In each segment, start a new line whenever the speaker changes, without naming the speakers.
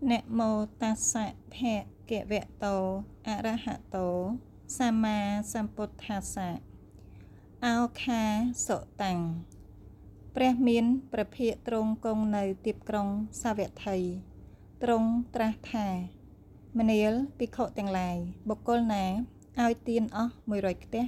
นะโมตัสสะภะคะวะโตอะระหะโตสัมมาสัมพุทธัสสะអោខាសុតាំងព្រះមានព្រះភិក្ខទ្រង់គង់នៅទីក្រុងសាវត្ថីទ្រង់ត្រាស់ថាមនាលភិក្ខុទាំងឡាយបុគ្គលណាឲ្យទានអស់100ខ្ទះ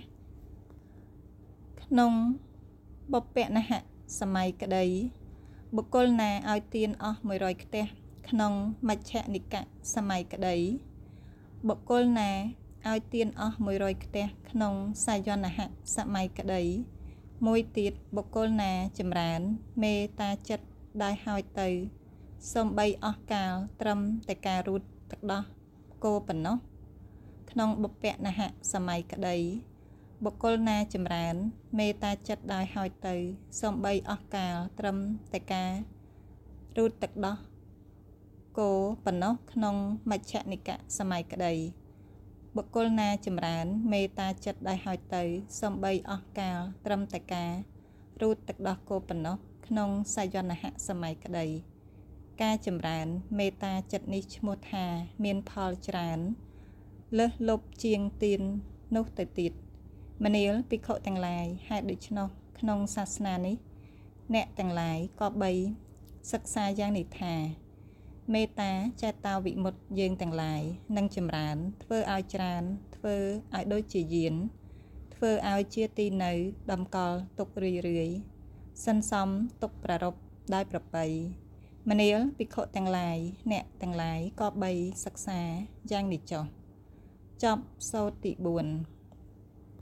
ក្នុងបុព្វនហសម័យក្តីបុគ្គលណាឲ្យទានអស់100ខ្ទះក្នុងមជ្ឈនិកសម័យក្តីបុគ្គលណាឲ្យទានអស់100ខ្ទះក្នុងសាយនហសម័យក្តីមួយទៀតបុគ្គលណាចម្រើនមេត្តាចិត្តដោយហើយទៅសំបីអស់កាលត្រឹមតែការរូតទឹកដោះគោប៉ុណ្ណោះក្នុងបុព្វនហសម័យក្តីបុគ្គលណាចម្រើនមេត្តាចិត្តដោយហើយទៅសំបីអស់កាលត្រឹមតែការរូតទឹកដោះគោប៉ុណ្ណោះក្នុងមជ្ឈនិកសម័យក្តីបុគ្គលណាចម្រើនមេត្តាចិត្តដោយហើយទៅសំបីអស់កាលត្រឹមតែការរូតទឹកដោះគោប៉ុណ្ណោះក្នុងសាយនហសម័យក្តីការចម្រើនមេត្តាចិត្តនេះឈ្មោះថាមានផលច្រើនលើសលប់ជាងទាននោះទៅទៀតមនាលភិក្ខុទាំងឡាយហេតុដូច្នោះក្នុងសាសនានេះអ្នកទាំងឡាយក៏បីសិក្សាយ៉ាងនេះថាមេត្តាចេតោវិមុតតិយើងទាំងឡាយនឹងចម្រើនធ្វើឲ្យច្រើនធ្វើឲ្យដូចជាយានធ្វើឲ្យជាទីនៅតម្កល់ទុករឿយសន្សំទុកប្រារព្ធដោយប្រពៃមនាលភិក្ខុទាំងឡាយអ្នកទាំងឡាយក៏បីសិក្សាយ៉ាងនេះចុះចប់សូត្រទី4